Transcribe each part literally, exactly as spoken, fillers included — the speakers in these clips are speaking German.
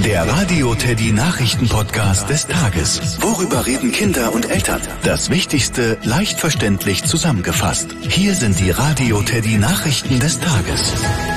Der Radio Teddy Nachrichten-Podcast des Tages. Worüber reden Kinder und Eltern? Das Wichtigste leicht verständlich zusammengefasst. Hier sind die Radio Teddy Nachrichten des Tages.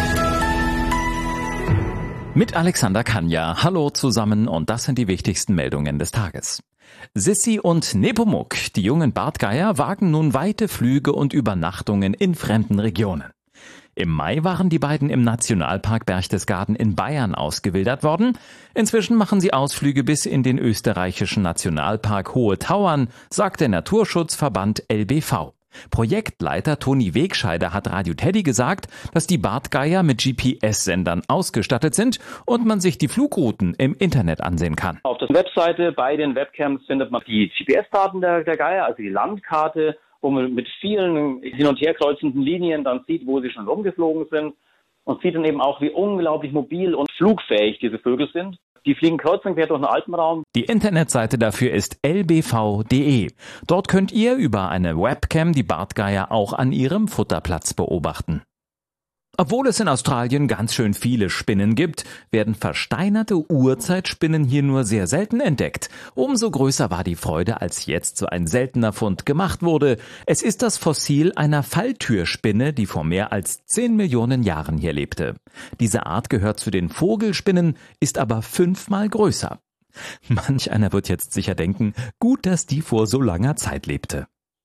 Mit Alexander Kanja. Hallo zusammen und das sind die wichtigsten Meldungen des Tages. Sissi und Nepomuk, die jungen Bartgeier, wagen nun weite Flüge und Übernachtungen in fremden Regionen. Im Mai waren die beiden im Nationalpark Berchtesgaden in Bayern ausgewildert worden. Inzwischen machen sie Ausflüge bis in den österreichischen Nationalpark Hohe Tauern, sagt der Naturschutzverband L B V. Projektleiter Toni Wegscheider hat Radio Teddy gesagt, dass die Bartgeier mit G P S-Sendern ausgestattet sind und man sich die Flugrouten im Internet ansehen kann. Auf der Webseite bei den Webcams findet man die G P S-Daten der, der Geier, also die Landkarte, wo man mit vielen hin und her kreuzenden Linien dann sieht, wo sie schon rumgeflogen sind und sieht dann eben auch, wie unglaublich mobil und flugfähig diese Vögel sind. Die fliegen kreuz und quer durch den Alpenraum. Die Internetseite dafür ist l b v punkt d e. Dort könnt ihr über eine Webcam die Bartgeier auch an ihrem Futterplatz beobachten. Obwohl es in Australien ganz schön viele Spinnen gibt, werden versteinerte Urzeitspinnen hier nur sehr selten entdeckt. Umso größer war die Freude, als jetzt so ein seltener Fund gemacht wurde. Es ist das Fossil einer Falltürspinne, die vor mehr als zehn Millionen Jahren hier lebte. Diese Art gehört zu den Vogelspinnen, ist aber fünfmal größer. Manch einer wird jetzt sicher denken, gut, dass die vor so langer Zeit lebte.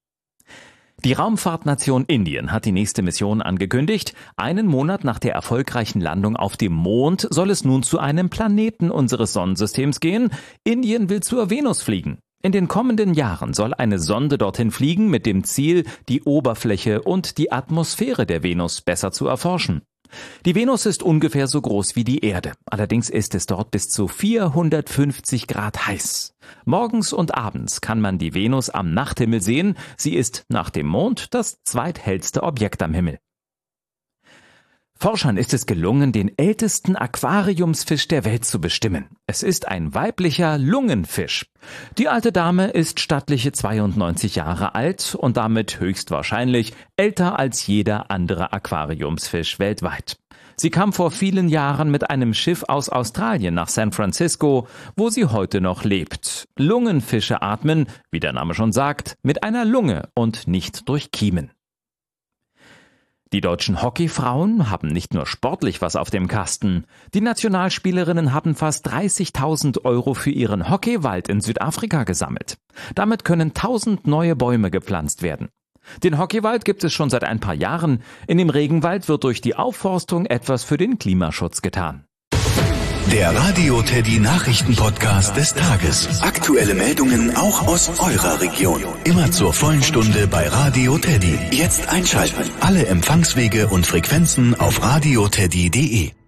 Die Raumfahrtnation Indien hat die nächste Mission angekündigt. Einen Monat nach der erfolgreichen Landung auf dem Mond soll es nun zu einem Planeten unseres Sonnensystems gehen. Indien will zur Venus fliegen. In den kommenden Jahren soll eine Sonde dorthin fliegen mit dem Ziel, die Oberfläche und die Atmosphäre der Venus besser zu erforschen. Die Venus ist ungefähr so groß wie die Erde. Allerdings ist es dort bis zu vierhundertfünfzig Grad heiß. Morgens und abends kann man die Venus am Nachthimmel sehen. Sie ist nach dem Mond das zweithellste Objekt am Himmel. Forschern ist es gelungen, den ältesten Aquariumsfisch der Welt zu bestimmen. Es ist ein weiblicher Lungenfisch. Die alte Dame ist stattliche zweiundneunzig Jahre alt und damit höchstwahrscheinlich älter als jeder andere Aquariumsfisch weltweit. Sie kam vor vielen Jahren mit einem Schiff aus Australien nach San Francisco, wo sie heute noch lebt. Lungenfische atmen, wie der Name schon sagt, mit einer Lunge und nicht durch Kiemen. Die deutschen Hockeyfrauen haben nicht nur sportlich was auf dem Kasten. Die Nationalspielerinnen haben fast dreißigtausend Euro für ihren Hockeywald in Südafrika gesammelt. Damit können tausend neue Bäume gepflanzt werden. Den Hockeywald gibt es schon seit ein paar Jahren. In dem Regenwald wird durch die Aufforstung etwas für den Klimaschutz getan. Der Radio Teddy Nachrichten-Podcast des Tages. Aktuelle Meldungen auch aus eurer Region. Immer zur vollen Stunde bei Radio Teddy. Jetzt einschalten. Alle Empfangswege und Frequenzen auf radio teddy punkt de.